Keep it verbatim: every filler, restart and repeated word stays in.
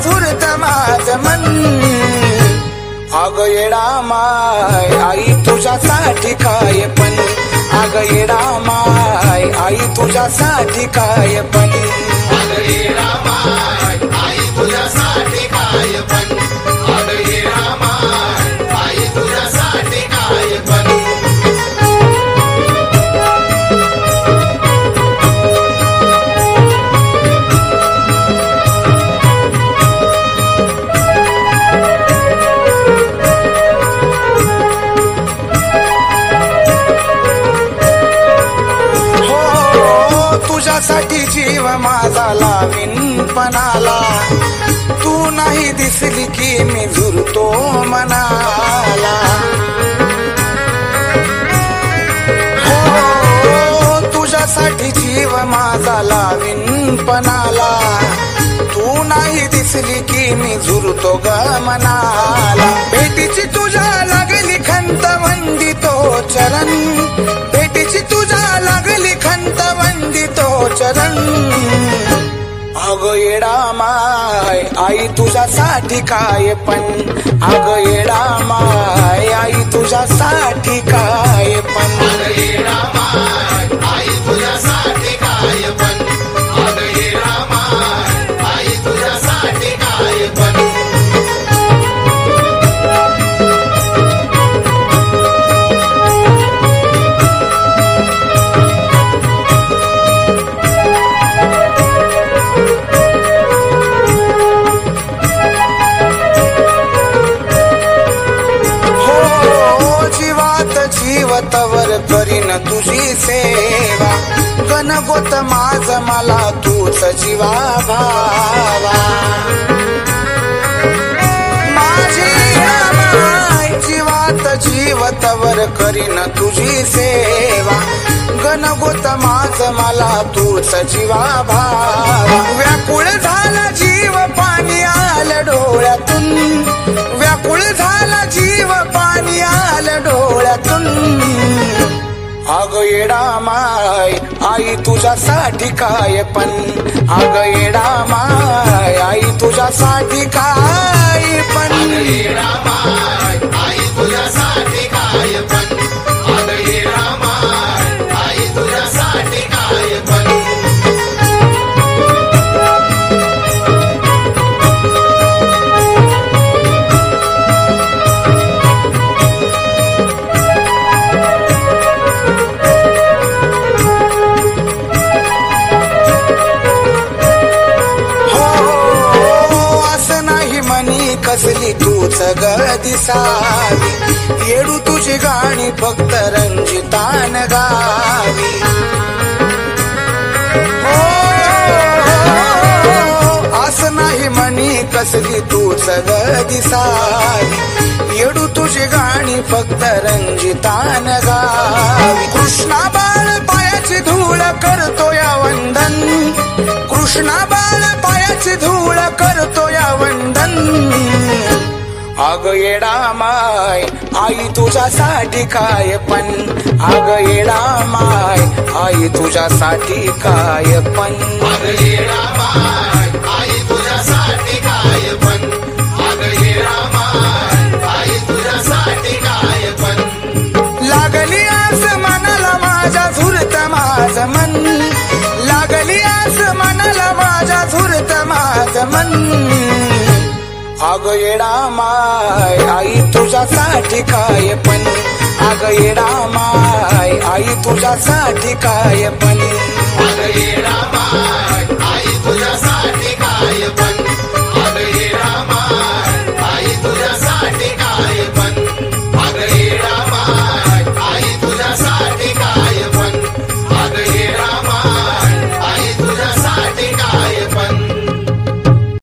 झुरत माझ मन. अग येडा माय आई तुझ्यासाठी काय पण, अग येडा माय आई तुझ्यासाठी काय पण. अग येडा माय आई तुझ्यासाठी काय पण, अग येडा माय आई तुझ्यासाठी काय पण. तुझ्यासाठी जीव माझा लावीन पणाला, तू नाही दिसली की मी झुरतो मनाला. हो तुझ्यासाठी जीव माझा लावीन पणाला, तू नाही दिसली की मी झुरतो ग मनाला. भेटीची तुझ्या लागली खंत वंदितो चरण, भेटीची तुझ्या लागली खंत वंदितो चरण. अग येडा माय आई तुझ्यासाठी काय पण, अग येडा माय आई तुझ्यासाठी काय पण. अग येडा माय आई तुझ्यासाठी काय पण, अग येडा माय आई तुझ्यासाठी काय पण. जीवतवर करीन तुझी सेवा, गणगोत माझ मला तूच जीवा भावा. माझी माय जीवात जीवतवर करीन तुझी सेवा, गणगोत माझ मला तूच जीवा भावा. व्याकुळ झाला जीव पाणी आलं डोळ्यातून, व्याकुळ झाला जीव पाणी आलं डोळ्यातून. अग येडा माय आई तुझ्यासाठी काय पण, अग येडा माय आई तुझ्यासाठी काय पण. अग येडा माय आई तुझ्यासाठी काय पण, अग येडा माय आई तुझ्यासाठी काय पण. कसली तूच ग दिसावी, येडू तुझी गाणी फक्त रंजितान गावी. असं नाही म्हणी कसली तूच ग दिसावी, येडू तुझी गाणी फक्त रंजितान गावी. कृष्णा बाळ पायाची धूळ करतो या वंदन, कृष्णा बाळ पायाची धूळ करतो या वंदन. अग येडा माय आई तुझ्यासाठी काय पण, अग येडा माय आई तुझ्यासाठी काय पण. अग येडा माय आई तुझ्यासाठी काय पण, अग येडा माय आई तुझ्यासाठी काय पण. लागली आस मनाला माझ्या झुरत माझ मन, लागली आस मनाला माझ्या झुरत माझ मन. अग येडा माय आई तुझ्यासाठी काय पण, अग येडा माय आई तुझ्यासाठी काय पण. अग येडा माय आई तुझ्यासाठी काय पण.